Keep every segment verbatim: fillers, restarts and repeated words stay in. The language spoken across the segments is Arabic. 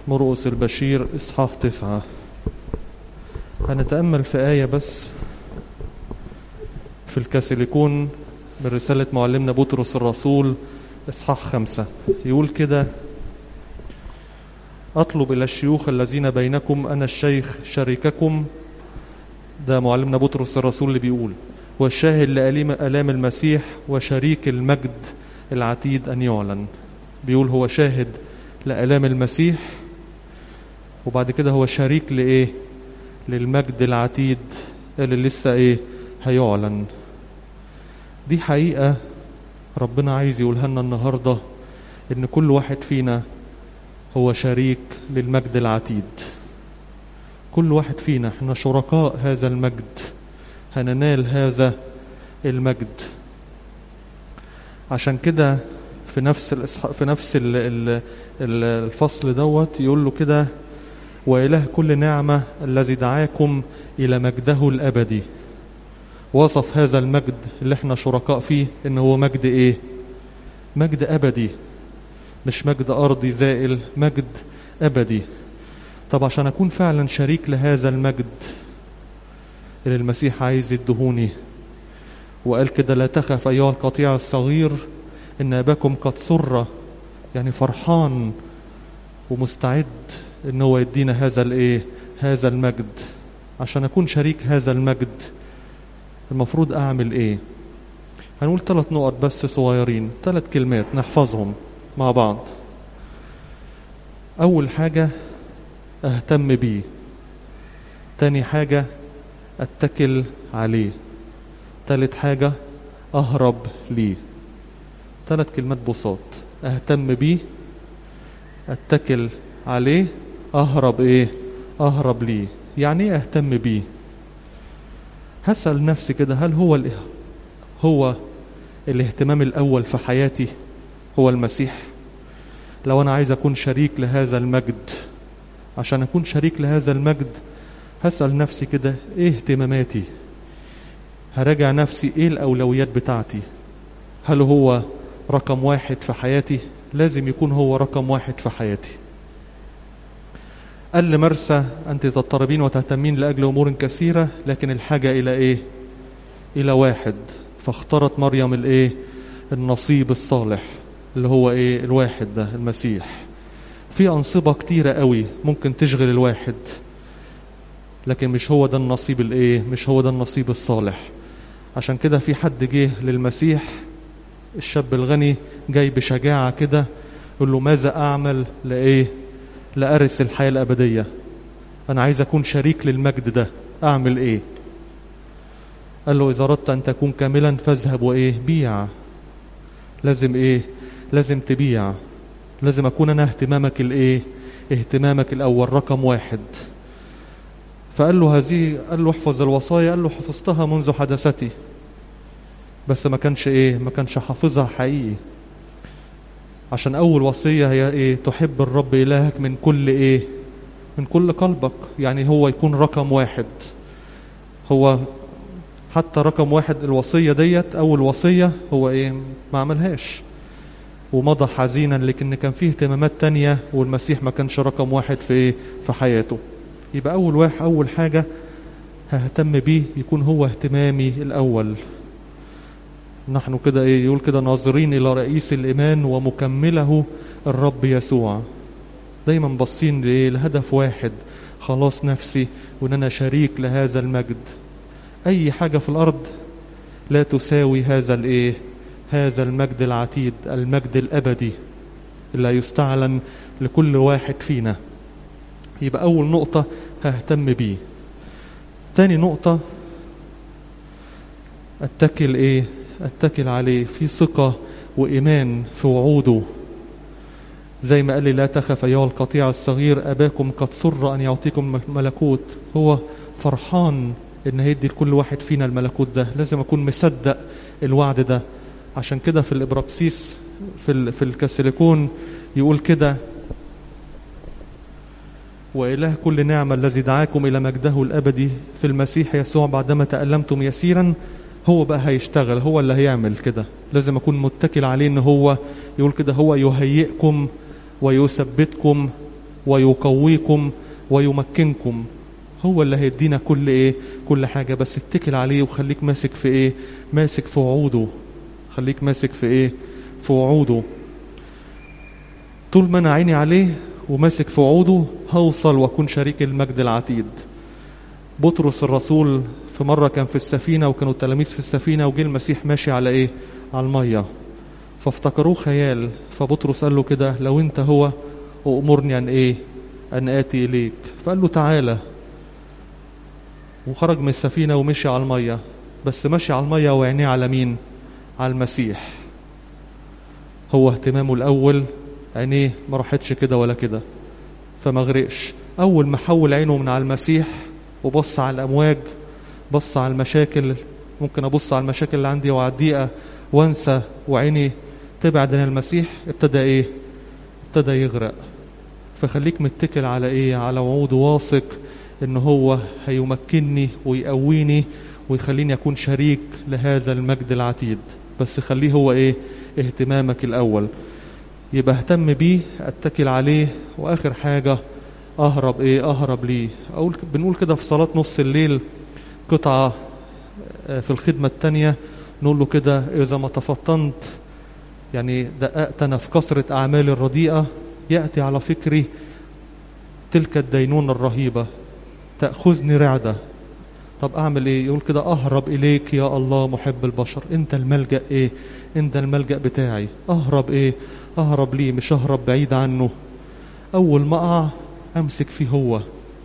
مرقس البشير إصحاح تسعة. هنتأمل في آية بس في الكاثوليكون من رسالة معلمنا بطرس الرسول إصحاح خمسة. يقول كده: أطلب إلى الشيوخ الذين بينكم أنا الشيخ شريككم. ده معلمنا بطرس الرسول اللي بيقول: والشاهد لآلام المسيح وشريك المجد العتيد أن يعلن. بيقول هو شاهد لآلام المسيح، وبعد كده هو شريك لإيه؟ للمجد العتيد اللي لسه إيه؟ هيعلن. دي حقيقة ربنا عايز يقولها لنا النهاردة، إن كل واحد فينا هو شريك للمجد العتيد. كل واحد فينا احنا شركاء هذا المجد، هننال هذا المجد. عشان كده في نفس الإصح... في نفس ال... ال... الفصل دوت يقول له كده: وإله كل نعمة الذي دعاكم إلى مجده الأبدي. وصف هذا المجد اللي احنا شركاء فيه إنه هو مجد إيه؟ مجد أبدي، مش مجد أرضي زائل، مجد أبدي. طب عشان أكون فعلا شريك لهذا المجد اللي المسيح عايز يدهوني، وقال كده: لا تخف أيها القطيع الصغير إن أباكم قد سر، يعني فرحان ومستعد إن هو يدينا هذا الإيه؟ هذا المجد. عشان أكون شريك هذا المجد المفروض أعمل إيه؟ هنقول ثلاث نقط بس صغيرين، ثلاث كلمات نحفظهم مع بعض. أول حاجة أهتم بيه، تاني حاجة أتكل عليه، تالت حاجة أهرب ليه. ثلاث كلمات بساط: أهتم بيه، أتكل عليه، أهرب إيه؟ أهرب ليه. يعني إيه أهتم بيه؟ هسأل نفسي كده: هل هو ال... هو الاهتمام الأول في حياتي هو المسيح؟ لو أنا عايز أكون شريك لهذا المجد، عشان أكون شريك لهذا المجد هسأل نفسي كده: إيه اهتماماتي؟ هراجع نفسي إيه الأولويات بتاعتي؟ هل هو رقم واحد في حياتي؟ لازم يكون هو رقم واحد في حياتي. قال لمرسى: أنت تضطربين وتهتمين لأجل أمور كثيرة، لكن الحاجة إلى إيه؟ إلى واحد. فاختارت مريم الإيه؟ النصيب الصالح، اللي هو إيه؟ الواحد ده، المسيح. في أنصبة كتيرة قوي ممكن تشغل الواحد، لكن مش هو ده النصيب الإيه؟ مش هو ده النصيب الصالح. عشان كده في حد جه للمسيح، الشاب الغني جاي بشجاعة كده، يقول له: ماذا أعمل لإيه؟ لأرث الحياة الأبدية. أنا عايز أكون شريك للمجد ده، أعمل إيه؟ قال له: إذا أردت أن تكون كاملا فاذهب وإيه؟ بيع. لازم إيه؟ لازم تبيع. لازم أكون أنا اهتمامك الإيه؟ اهتمامك الأول، رقم واحد. فقال له هذه، قال له: احفظ الوصايا. قال له: حفظتها منذ حدثتي. بس ما كانش إيه؟ ما كانش حافظها حقيقي. عشان أول وصية هي إيه؟ تحب الرب إلهك من كل إيه؟ من كل قلبك. يعني هو يكون رقم واحد. هو حتى رقم واحد الوصية ديت، أول وصية هو إيه؟ ما عملهاش ومضى حزينا، لكن كان فيه اهتمامات تانية والمسيح ما كانش رقم واحد في إيه؟ في حياته. يبقى أول واحد، أول حاجة ههتم بيه يكون هو اهتمامي الأول. نحن كده إيه؟ يقول كده: ناظرين إلى رئيس الإيمان ومكمله الرب يسوع. دايما باصين لإيه؟ لهدف واحد، خلاص نفسي، وإن أنا شريك لهذا المجد. أي حاجة في الأرض لا تساوي هذا الإيه؟ هذا المجد العتيد، المجد الأبدي اللي يستعلن لكل واحد فينا. يبقى أول نقطة ههتم بيه. تاني نقطة أتكل إيه؟ أتكل عليه، في ثقة وإيمان في وعوده. زي ما قال لي: لا تخف أيها القطيع الصغير أباكم قد سر أن يعطيكم ملكوت. هو فرحان إن هيدي لكل واحد فينا الملكوت ده. لازم أكون مصدق الوعد ده. عشان كده في الإبراكسيس في في الكاثوليكون يقول كده: وإله كل نعمة الذي دعاكم إلى مجده الأبدي في المسيح يسوع بعدما تألمتم يسيرا. هو بقى هيشتغل، هو اللي هيعمل كده. لازم أكون متكل عليه، إن هو يقول كده: هو يهيئكم ويثبتكم ويقويكم ويمكنكم. هو اللي هيدينا كل ايه كل حاجة، بس اتكل عليه وخليك ماسك في ايه ماسك في وعوده. خليك ماسك في ايه في وعوده. طول ما انا عيني عليه وماسك في وعوده هوصل واكون شريك المجد العتيد. بطرس الرسول في مرة كان في السفينة وكانوا التلاميذ في السفينة، وجه المسيح ماشي على ايه على المية، فافتكروه خيال. فبطرس قال له كده لو انت هو أؤمرني ان ايه ان آتي اليك. فقال له تعالى، وخرج من السفينة ومشي على المية. بس مشي على المية وعينيه على مين؟ على المسيح. هو اهتمامه الأول عينيه ما راحتش كده ولا كده، فما غرقش. أول ما حول عينه من على المسيح وبص على الأمواج، بص على المشاكل، ممكن أبص على المشاكل اللي عندي وأعديها وأنسى وعيني تبعد عن المسيح، ابتدى إيه؟ ابتدى يغرق. فخليك متكل على إيه؟ على وعود، واثق إن هو هيمكنني ويقويني ويخليني أكون شريك لهذا المجد العتيد. بس خليه هو إيه؟ اهتمامك الأول. يبقى اهتم بيه، اتكل عليه، واخر حاجة اهرب ايه اهرب ليه. اقول بنقول كده في صلاة نص الليل قطعة في الخدمة التانية، نقول له كده اذا ما تفطنت يعني دققت انا في كثرة اعمالي الرديئة، يأتي على فكري تلك الدينونة الرهيبة تأخذني رعدة. طب اعمل ايه؟ يقول كده اهرب اليك يا الله محب البشر. انت الملجأ ايه انت الملجأ بتاعي. اهرب ايه اهرب ليه، مش اهرب بعيد عنه. اول ما اقع امسك فيه هو،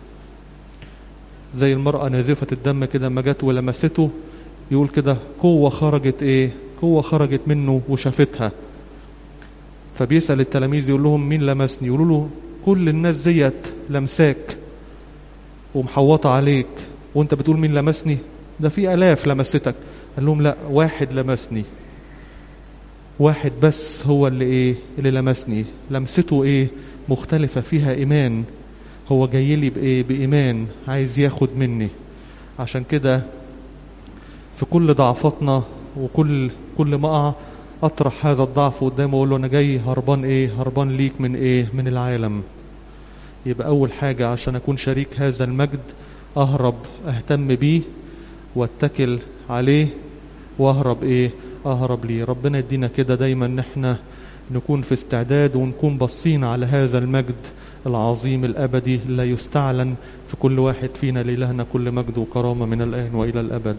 زي المرأة نازفة الدم كده ما جت ولمسته، يقول كده قوة خرجت ايه قوة خرجت منه وشافتها. فبيسأل التلاميذ يقول لهم مين لمسني؟ يقولوا له كل الناس زيت لمساك ومحوطة عليك، وانت بتقول مين لمسني؟ ده في الاف لمستك. قال لهم لا، واحد لمسني، واحد بس هو اللي ايه اللي لمسني. لمسته ايه مختلفة، فيها ايمان. هو جاي لي بايه بايمان، عايز ياخد مني. عشان كده في كل ضعفاتنا وكل كل ما اقع اطرح هذا الضعف قدامه واقول له انا جاي هربان ايه هربان ليك من ايه من العالم. يبقى اول حاجة عشان اكون شريك هذا المجد اهرب، اهتم بيه واتكل عليه واهرب ايه اهرب ليه. ربنا يدينا كده دايما ان احنا نكون في استعداد ونكون باصين على هذا المجد العظيم الابدي لا يستعلن في كل واحد فينا. لإلهنا كل مجد وكرامة من الآن والى الابد.